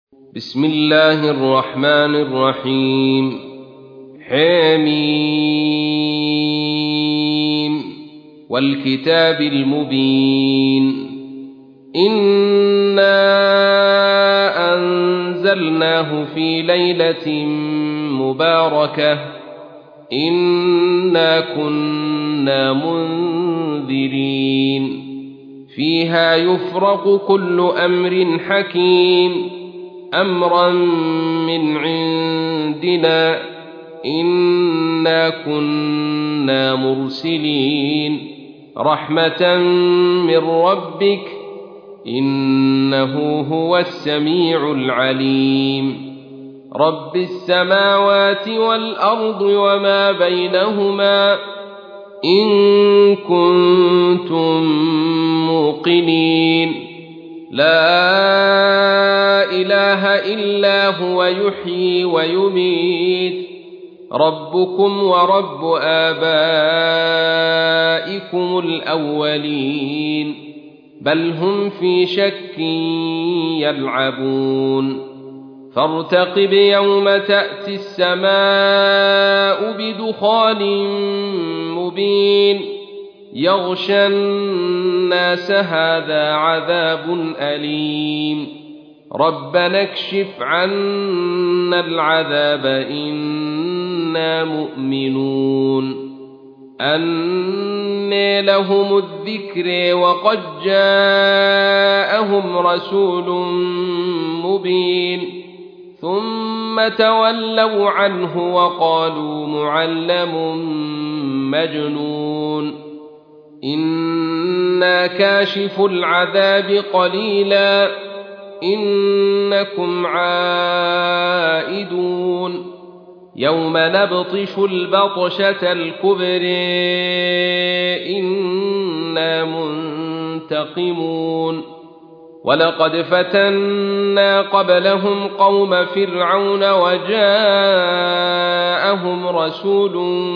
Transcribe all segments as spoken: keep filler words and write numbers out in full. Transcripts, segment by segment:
بسم الله الرحمن الرحيم حميم والكتاب المبين إنا أنزلناه في ليلة مباركة إنا كنا منذرين فيها يفرق كل أمر حكيم أمرا من عندنا إنا كنا مرسلين رحمة من ربك إنه هو السميع العليم رب السماوات والأرض وما بينهما إن كنتم موقنين لا إله إلا هو يحيي ويميت ربكم ورب آبائكم الأولين بل هم في شك يلعبون فارتقب يوم تأتي السماء بدخان مبين يغشى الناس هذا عذاب أليم ربنا اكشف عنا العذاب إنا مؤمنون أنى لهم الذكر وقد جاءهم رسول مبين ثم تولوا عنه وقالوا معلم مجنون إنا كاشف العذاب قليلا إنكم عائدون يوم نبطش البطشة الكبر إنا منتقمون ولقد فتنا قبلهم قوم فرعون وجاءهم رسول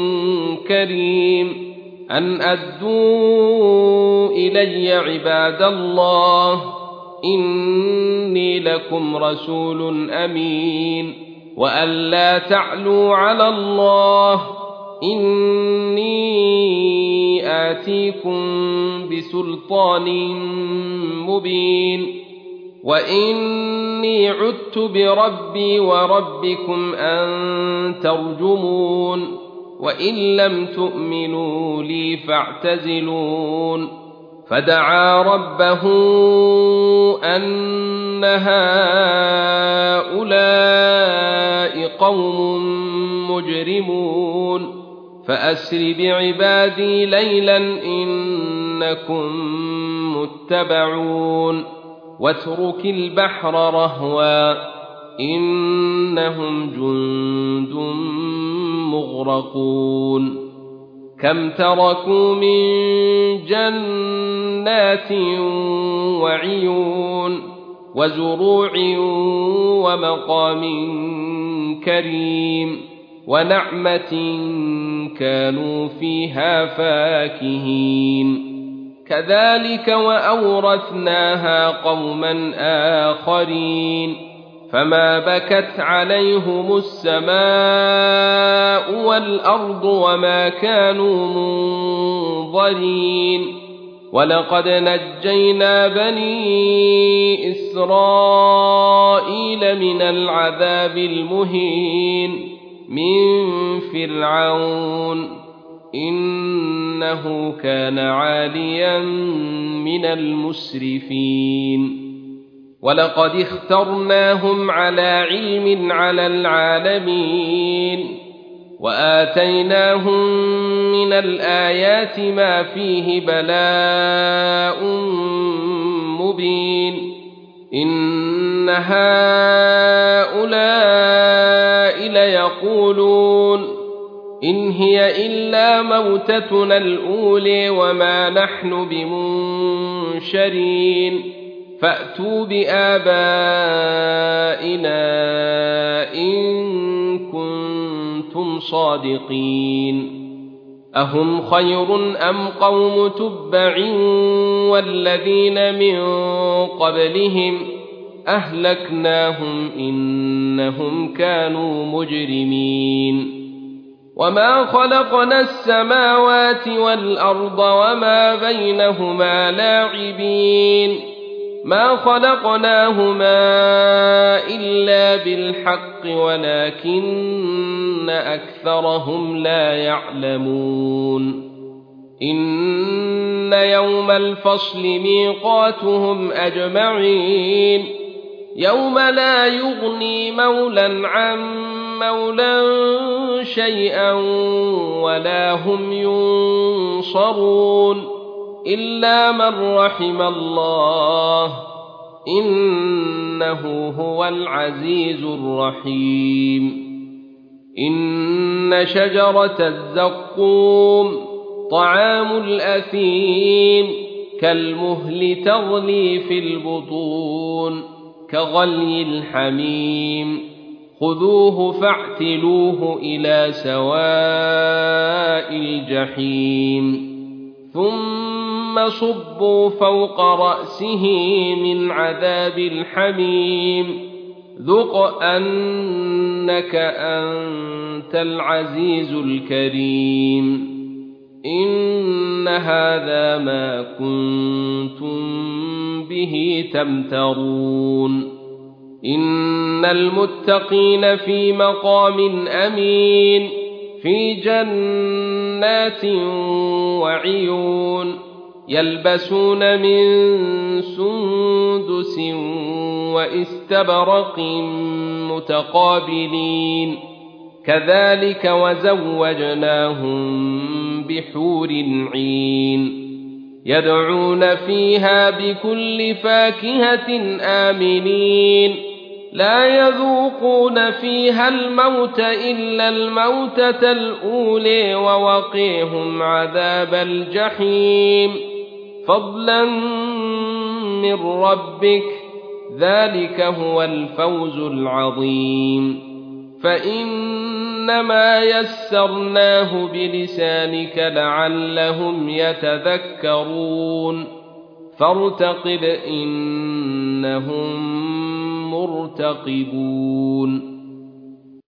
كريم أن أدوا إلي عباد الله إني لكم رسول أمين وأن لا تعلوا على الله إني آتيكم بسلطان مبين وإني عدت بربي وربكم أن ترجمون وإن لم تؤمنوا لي فاعتزلون فدعا ربه أن هؤلاء قوم مجرمون فأسر بعبادي ليلا إنكم متبعون واترك البحر رهوا إنهم جند مغرقون كم تركوا من جنات وعيون وزروع ومقام كريم ونعمة كانوا فيها فاكهين كذلك وأورثناها قوما آخرين فما بكت عليهم السماء والأرض وما كانوا منظرين ولقد نجينا بني إسرائيل من العذاب المهين من فرعون إنه كان عاليا من المسرفين ولقد اخترناهم على علم على العالمين وآتيناهم من الآيات ما فيه بلاء مبين إن هؤلاء ليقولون إن هي إلا موتتنا الأولى وما نحن بمنشرين فأتوا بآبائنا إن كنتم صادقين أهم خير أم قوم تبع والذين من قبلهم أهلكناهم إنهم كانوا مجرمين وما خلقنا السماوات والأرض وما بينهما لاعبين ما خلقناهما إلا بالحق ولكن أكثرهم لا يعلمون إن يوم الفصل ميقاتهم أجمعين يوم لا يغني مولى عن مولى شيئا ولا هم ينصرون إلا من رحم الله إنه هو العزيز الرحيم إن شجرة الزقوم طعام الأثيم كالمهل تغلي في البطون كغلي الحميم خذوه فاعتلوه إلى سواء الجحيم ثم صبوا فوق رأسه من عذاب الحميم ذق أنك أنت العزيز الكريم إن هذا ما كنتم به تمترون إن المتقين في مقام أمين في جنات وعيون يلبسون من سندس واستبرق متقابلين كذلك وزوجناهم بحور عين يدعون فيها بكل فاكهة آمنين لا يذوقون فيها الموت إلا الموتة الأولى ووقيهم عذاب الجحيم فضلا من ربك ذلك هو الفوز العظيم فإنما يسرناه بلسانك لعلهم يتذكرون فارتقب إنهم مرتقبون